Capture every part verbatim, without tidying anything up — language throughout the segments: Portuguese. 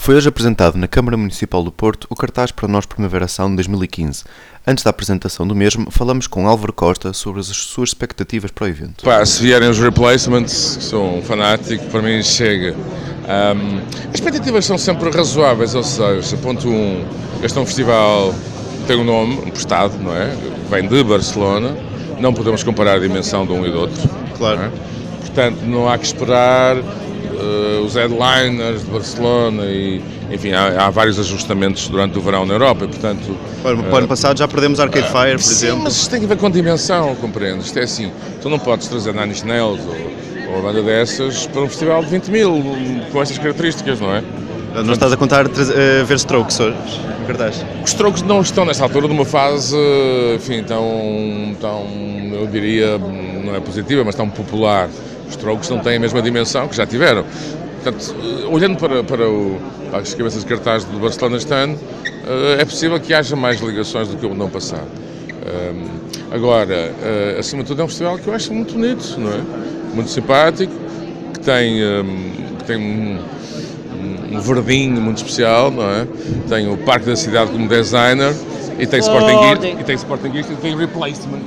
Foi hoje apresentado na Câmara Municipal do Porto o cartaz para o Nós Primavera Sound dois mil e quinze. Antes da apresentação do mesmo, falamos com Álvaro Costa sobre as suas expectativas para o evento. Pá, se vierem os Replacements, que sou um fanático, para mim chega. Um, as expectativas são sempre razoáveis, ou seja, ponto um, este é um festival que tem um nome, um postado, não é? Vem de Barcelona, não podemos comparar a dimensão de um e do outro. Claro. Não é? Portanto, não há que esperar uh, os headliners de Barcelona e, enfim, há, há vários ajustamentos durante o verão na Europa, e, portanto... Para o uh, ano passado já perdemos Arcade Fire, por sim, exemplo. mas isto tem a ver com dimensão, compreendes? Isto é assim, tu não podes trazer Nine Inch Nails ou, ou uma banda dessas para um festival de vinte mil, com estas características, não é? Não estás a contar uh, ver Strokes hoje, no cartaz? Os Strokes não estão nesta altura numa fase, enfim, tão, tão, eu diria, não é positiva, mas tão popular. Os Strokes não têm a mesma dimensão que já tiveram. Portanto, olhando para, para, o, para as cabeças de cartaz do Barcelona este ano, é possível que haja mais ligações do que o ano passado. Agora, acima de tudo, é um festival que eu acho muito bonito, não é? Muito simpático, que tem, que tem um, um verdinho muito especial, não é? Tem o Parque da Cidade como designer, e tem Sporting e tem Sporting e tem Replacement.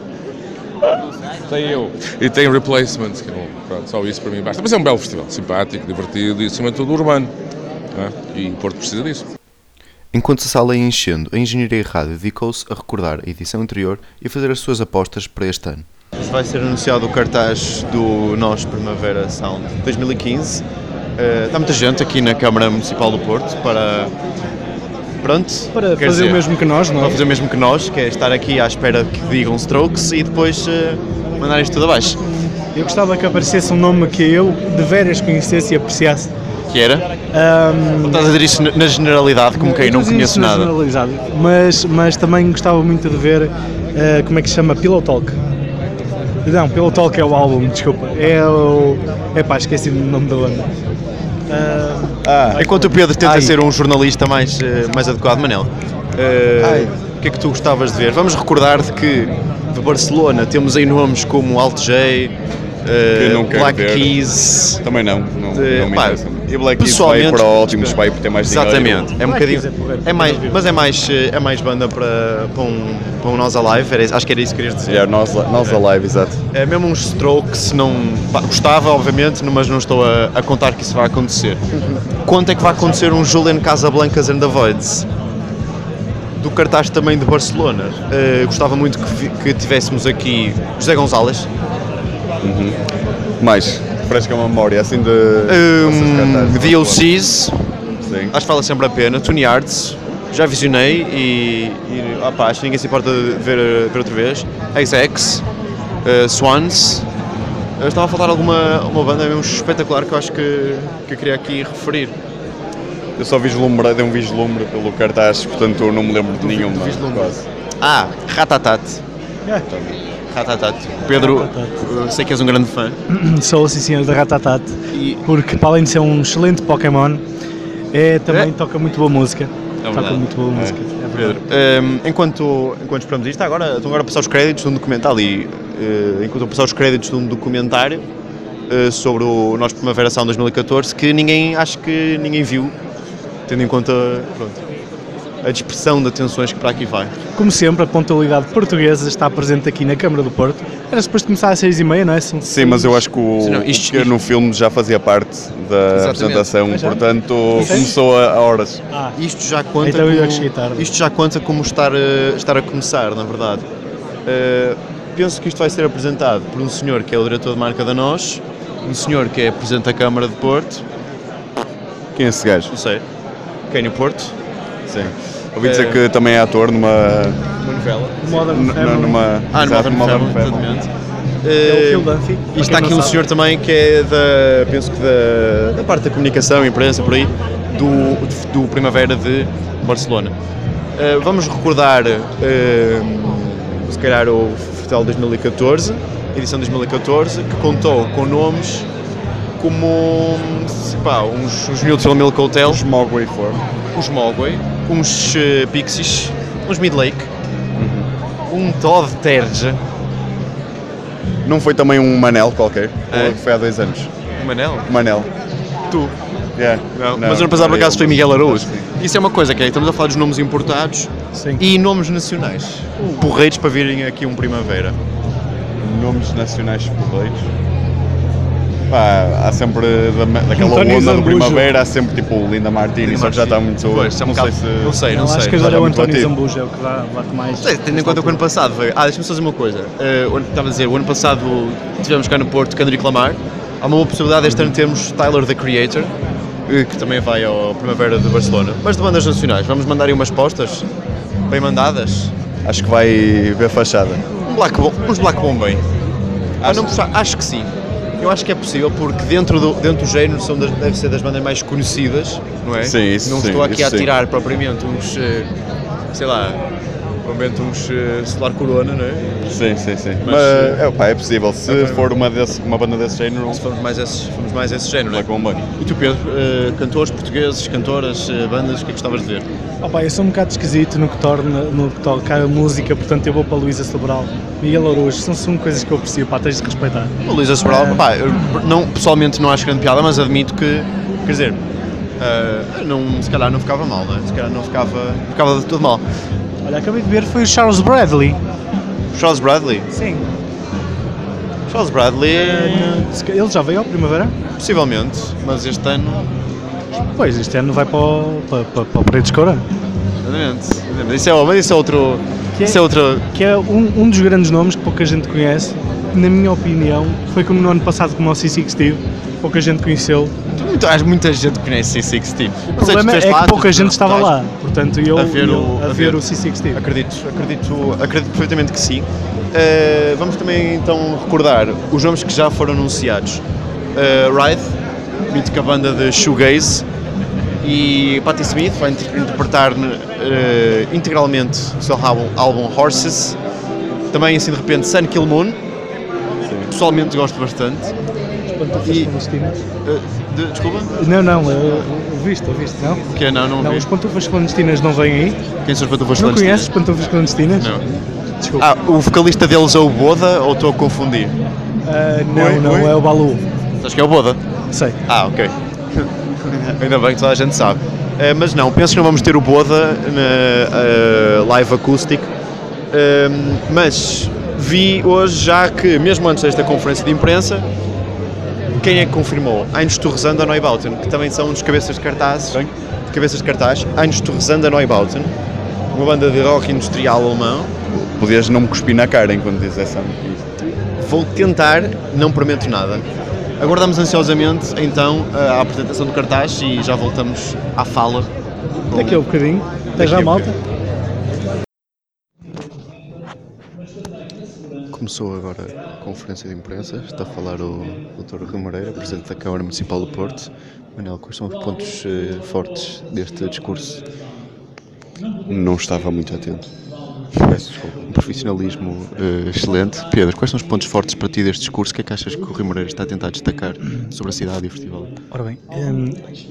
Tem eu. E tem Replacement, que é bom. Pronto, só isso para mim basta. Mas é um belo festival, simpático, divertido e, acima de tudo, urbano. Não é? E o Porto precisa disso. Enquanto a sala ia enchendo, a Engenharia e Rádio dedicou-se a recordar a edição anterior e a fazer as suas apostas para este ano. Vai ser anunciado o cartaz do Nós Primavera Sound dois mil e quinze. Uh, está muita gente aqui na Câmara Municipal do Porto para... Pronto, para fazer dizer, o mesmo que nós, não é? Para fazer o mesmo que nós, que é estar aqui à espera que digam Strokes e depois uh, mandar isto tudo abaixo. Eu gostava que aparecesse um nome que eu de veras conhecesse e apreciasse. Que era? Um, não estás a dizer isso na generalidade, como quem não conhece nada. Mas, mas também gostava muito de ver, uh, como é que se chama? Pillow Talk. Não, Pillow Talk é o álbum, desculpa. É o... É pá, esqueci-me do nome da banda. Uh, ah, enquanto o Pedro tenta ai. ser um jornalista mais, uh, mais adequado, Manel, uh, o que é que tu gostavas de ver? Vamos recordar-te que de Barcelona temos aí nomes como Alt J, uh, Black ver. Keys. Também não, não, de, não me pá, interessa. E Black Keys vai para o Optimus vai ter mais dinheiro. Exatamente, é um bocadinho, é mais, mas é mais, é mais banda para, para, um, para um Nós Alive, era, acho que era isso que querias dizer. É, Nós, Nós Alive, exato. É mesmo uns Strokes, não, pá, gostava obviamente, mas não estou a, a contar que isso vai acontecer. Quanto é que vai acontecer um Julian Casablancas and the Voids? Do cartaz também de Barcelona, uh, gostava muito que, que tivéssemos aqui José Gonzalez. Uhum. Mais, fresca uma memória assim de... Um, D O Cs, acho que vale sempre a pena, Tony Arts, já visionei e, e opa, acho que ninguém se importa de ver, ver outra vez. X X, uh, Swans, uh, estava a faltar alguma uma banda mesmo espetacular que eu acho que, que eu queria aqui referir. Eu só vislumbrei, dei um vislumbre pelo cartaz, portanto eu não me lembro de nenhum. Ah, Ratatat. É. Ratatat. Pedro, Ratatat. Sei que és um grande fã. Sou sim senhor da Ratatat, e... porque para além de ser um excelente Pokémon, é, também é? toca muito boa música. É toca muito boa música. É. É Pedro, um, enquanto, enquanto esperamos isto, agora estão agora a passar os créditos de um documentário ali, uh, enquanto a passar os créditos de um documentário uh, sobre o Nós Primavera Sound dois mil e catorze, que ninguém, acho que ninguém viu, tendo em conta, pronto, a dispersão de atenções que para aqui vai. Como sempre, a pontualidade portuguesa está presente aqui na Câmara do Porto. Era suposto começar às seis e meia, não é? São Sim, mas eu acho que o, não, isto, o pequeno isto... filme já fazia parte da Exatamente. apresentação, já? portanto Sim. começou a, a horas. Ah, isto já conta então como, isto já conta como estar, uh, estar a começar, na verdade. Uh, penso que isto vai ser apresentado por um senhor que é o diretor de marca da Nós, um senhor que é presidente da Câmara de Porto. Quem é esse gajo? Não sei. Quem no Porto? Sim. Ouvi dizer é... que também é ator numa... Uma novela. Modern Family. Numa... Ah, no Modern, Modern Family, exatamente. É o Phil Dunphy. E está aqui um sabe. senhor também que é da, penso que da, da parte da comunicação, imprensa, por aí, do, do Primavera de Barcelona. Uh, vamos recordar, uh, se calhar, o Festival dois mil e catorze, edição dois mil e catorze, que contou com nomes como pá, uns, uns Neutral Milk Hotel, os Mogwai Four, uns Mogwai, uns uh, Pixies, uns Midlake, uhum. um Todd Terje. Não foi também um Manel qualquer? É. Foi há dois anos. Um Manel? Manel. Tu? Yeah. Não, Não, mas ano passado por acaso foi mas- Miguel Araújo. Sim. Isso é uma coisa que é, estamos a falar dos nomes importados Sim. e nomes nacionais. Porreiros para virem aqui um Primavera. Nomes nacionais porreiros. Pá, há sempre da, daquela António onda do Zambujo. Primavera, há sempre tipo o Linda Martini, só que já está muito. Pois, é um não, bocado- sei se, não sei, não Não, sei. acho que agora já é o muito António batido. Zambujo, é o que dá, bate mais. Sei, tendo em conta que o ano passado veio. Ah, deixa-me só dizer uma coisa. Eh, o ano- estava a dizer, o ano passado tivemos cá no Porto Kendrick Lamar. Há uma boa possibilidade este ano termos Tyler the Creator, eh, que também vai ao Primavera de Barcelona. Mas de bandas nacionais, vamos mandar aí umas postas bem mandadas. Acho que vai ver fachada. Um Black Bom, uns Black Bombay. Ah, não, puxar- acho que sim. Eu acho que é possível porque dentro do, dentro do género são das, deve ser das bandas mais conhecidas, não é? Sim, isso Não sim, estou aqui isso a sim. tirar propriamente uns, eh, sei lá, propriamente uns eh, Solar Corona, não é? Sim, sim, sim. Mas, Mas, é, pá, é possível. Se ok. for uma, desse, uma banda desse género, Se formos mais esse, formos mais esse género, não é? Black Bombay. E tu, Pedro, eh, cantores portugueses, cantoras, eh, bandas, o que é que gostavas de ver? Oh, pá, eu sou um bocado esquisito no que, torna, no que toca a música, portanto eu vou para a Luísa Sobral, Miguel Araújo, são, são coisas que eu aprecio, pá, tens de respeitar. O Luísa Sobral, Ah. pá, eu não, pessoalmente não acho grande piada, mas admito que, quer dizer, eh, não, se calhar não ficava mal, não é? Se calhar não ficava, não ficava de todo mal. Olha, acabei de ver, foi o Charles Bradley. Charles Bradley? Sim. Charles Bradley, Ele já veio ao Primavera? possivelmente, mas este ano, Pois, este ano vai para o, para, para, para o Paredes de Coura. exatamente, exatamente. Isso é, mas isso é outro, Que é- isso é outro, Que é um, um dos grandes nomes que pouca gente conhece. Na minha opinião, foi como no ano passado como o C seis Steve, pouca gente conheceu. muito, há muita gente que conhece C seis Steve. O problema é que pouca gente estava lá, portanto eu A ver eu- o- a a ver ver. o C seis Steve. Acredito, acredito, acredito perfeitamente que sim. Eh, vamos também então recordar os nomes que já foram anunciados. Uh, Ride, mítica banda de shoegaze, e Patti Smith vai inter- interpretar eh, integralmente o seu álbum, álbum Horses. Também assim de repente Sun Kill Moon, pessoalmente gosto bastante. Pantufas E- clandestinas. Eh, de- desculpa? Não, não, eu, eu viste, eu viste, não? O que é? Não, não, Não, vi. os pantufas clandestinas não vêm aí? Quem são os pantufas Não clandestinos? conheces pantufas clandestinas? Não. Desculpa. Ah, o vocalista deles é o Boda ou estou a confundir? Ah, não, Oi, não, oi? é o Balu. Acho que é o Boda. Sei. Ah, ok. Ainda bem que toda a gente sabe. Eh, mas não, penso que não vamos ter o Boda na eh, live acoustic. Eh, mas vi hoje já que, mesmo antes desta conferência de imprensa, quem é que confirmou? Eines Torresand da Neubauten, que também são um dos cabeças de cartazes. De cabeças de cartaz. Eines Torresand da Neubauten, uma banda de rock industrial alemão. Podias não me cuspir na cara enquanto dizes essa. Vou tentar, não prometo nada. Aguardamos ansiosamente então a apresentação do cartaz e já voltamos à fala. Daqui a um bocadinho. Até Daqui já, a um malta. Começou agora a conferência de imprensa, está a falar o doutor Rui Moreira, Presidente da Câmara Municipal do Porto. Manel, quais são os pontos eh, fortes deste discurso? Não estava muito atento. Peço desculpa. Um profissionalismo eh, excelente. Pedro, quais são os pontos fortes para ti deste discurso? O que é que achas que o Rui Moreira está a tentar destacar sobre a cidade e o festival? Ora bem, hum,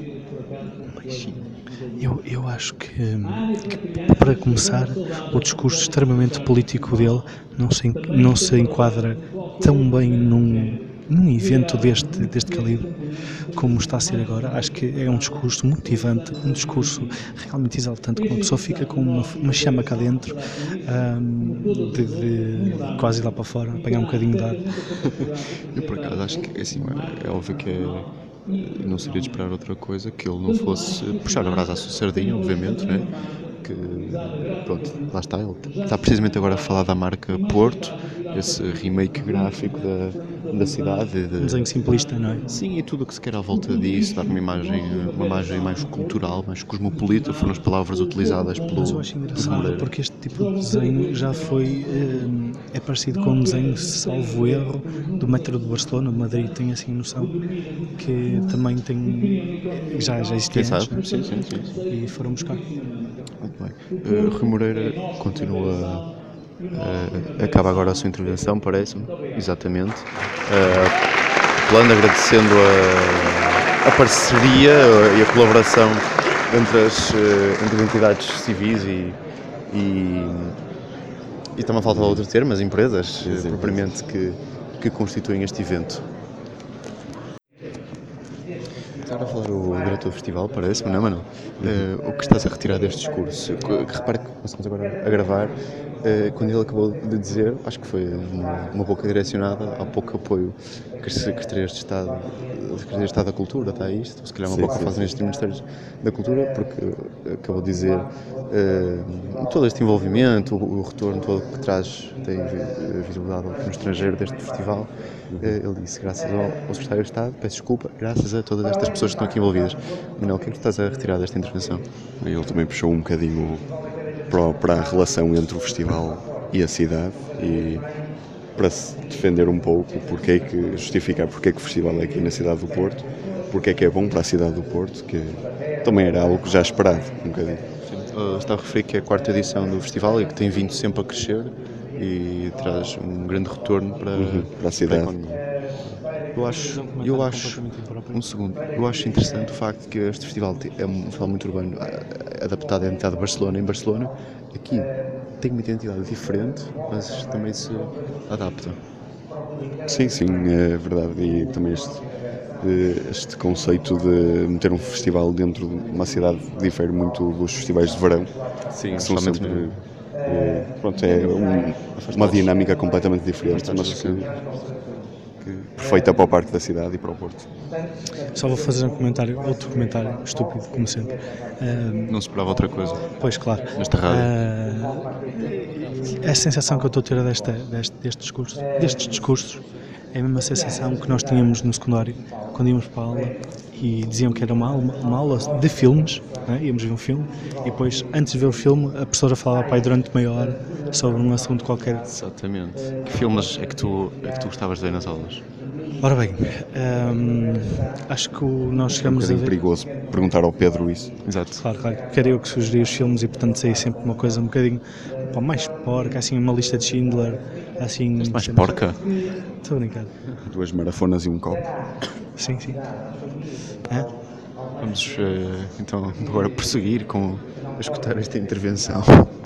eu, eu acho que, hum, que, para começar, o discurso extremamente político dele não se, en- não se enquadra tão bem num, num evento deste, deste calibre como está a ser agora. Acho que é um discurso motivante, um discurso realmente exaltante, que uma pessoa fica com uma, uma chama cá dentro, hum, de, de quase ir lá para fora, apanhar um bocadinho de ar. Eu, por acaso, acho que assim, é óbvio que é, não seria de esperar outra coisa que ele não fosse puxar a brasa à sua sardinha, obviamente, né? Que, pronto, lá está, ele está precisamente agora a falar da marca Porto, esse remake gráfico da, da cidade. Um De, desenho simplista, não é? sim, e tudo o que se quer à volta disso, dar uma imagem, uma imagem mais cultural, mais cosmopolita, foram as palavras utilizadas pelo, Mas eu acho pelo engraçado Moreira. porque este tipo de desenho já foi, hum, é parecido com um desenho, salvo erro, do metro de Barcelona, de Madrid, tenho assim noção, que também tem, já, já existia Quem antes, sabe? né? Sim, sim, sim, sim. E foram buscar. Muito bem. Uh, Rui Moreira continua, uh, acaba agora a sua intervenção, parece-me, exatamente, uh, falando, agradecendo a, a parceria uh, e a colaboração entre as, uh, entre as entidades civis e, e, e também falta outro termo, as empresas, uh, propriamente, que, que constituem este evento. Agora falar o diretor do festival, parece-me, não é, Manuel? Uh, o que estás a retirar deste discurso? Repare que nós estamos agora a gravar, uh, quando ele acabou de dizer, acho que foi uma, uma boca direcionada ao pouco apoio que as Secretarias de Estado, Secretarias de Estado da Cultura está a isto, se calhar uma sim, boca sim, fazem estes Ministérios da Cultura, porque acabou de dizer uh, todo este envolvimento, o, o retorno todo que traz, tem visibilidade no estrangeiro deste festival. Ele disse, graças ao, ao Secretário de Estado, peço desculpa, graças a todas estas pessoas que estão aqui envolvidas. Manuel, o que é que tu estás a retirar desta intervenção? Ele também puxou um bocadinho para, para a relação entre o festival e a cidade e para se defender um pouco porque é que, justificar porque é que o festival é aqui na cidade do Porto, porque é que é bom para a cidade do Porto, que também era algo já esperado, um bocadinho. Uh, está a referir que é a quarta edição do festival e que tem vindo sempre a crescer e traz um grande retorno para, uhum, para a cidade. Para eu acho, eu acho, um segundo, eu acho interessante o facto que este festival é um festival muito urbano, adaptado à identidade de Barcelona. Em Barcelona, aqui tem uma identidade diferente, mas também se adapta. Sim, sim, é verdade. E também este, este conceito de meter um festival dentro de uma cidade difere muito dos festivais de verão. Sim, que são sempre... No... É, pronto, é um, uma dinâmica completamente diferente, mas que, que perfeita para a parte da cidade e para o Porto. Só vou fazer um comentário, outro comentário estúpido, como sempre. Uh, Não se esperava outra coisa. Pois, claro. Nesta rádio. Uh, a sensação que eu estou a ter desta, deste, deste discurso, destes discursos é a mesma sensação que nós tínhamos no secundário, quando íamos para a aula e diziam que era uma aula, uma aula de filmes, né? Íamos ver um filme e depois, antes de ver o filme, a professora falava para aí durante meia hora sobre um assunto qualquer. Exatamente. Que filmes é que tu, é que tu gostavas de ver nas aulas? Ora bem, hum, acho que nós chegamos é um a ver... perigoso perguntar ao Pedro isso. Exato. Claro, claro, que era eu que sugeri os filmes e portanto saía sempre uma coisa um bocadinho pá, mais porca, assim uma lista de Schindler, assim... Este mais porca? Estou a brincar. Duas marafonas e um copo. Sim, sim. É? Vamos uh, então agora prosseguir com a escutar esta intervenção.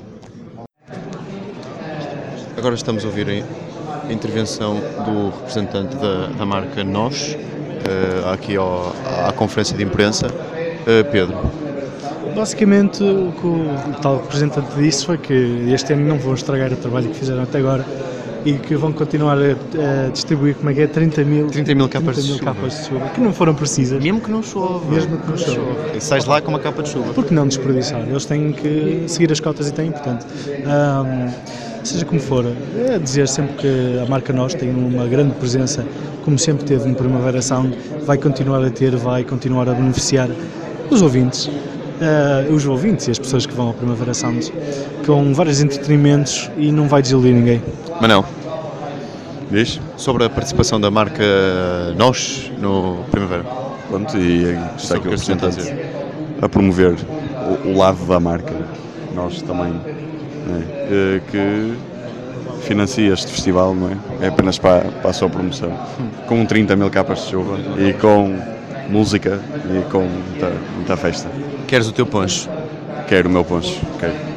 Agora estamos a ouvir a intervenção do representante da, da marca Nós, uh, aqui ao, à conferência de imprensa. Uh, Pedro. Basicamente o que o tal representante disse foi que este ano não vão estragar o trabalho que fizeram até agora e que vão continuar a, a distribuir, como é que é, trinta mil capas, de, capas de chuva, que não foram precisas. Mesmo que não chova. Mesmo que não chova. E sais lá com uma capa de chuva. Porque não desperdiçar? Eles têm que seguir as cotas e têm, portanto, um, seja como for, é dizer sempre que a marca Nós tem uma grande presença, como sempre teve no Primavera Sound, vai continuar a ter, vai continuar a beneficiar os ouvintes. Uh, os ouvintes e as pessoas que vão ao Primavera Sound com vários entretenimentos e não vai desiludir ninguém. Manel, diz? Sobre a participação da marca Nós no Primavera. Pronto, e está aqui o representante a promover o, o lado da marca, Nós também, é, que financia este festival, não é? É apenas para, para a sua promoção, com trinta mil capas de chuva e com música e com muita, muita festa. Queres o teu poncho? Quero o meu poncho, quero.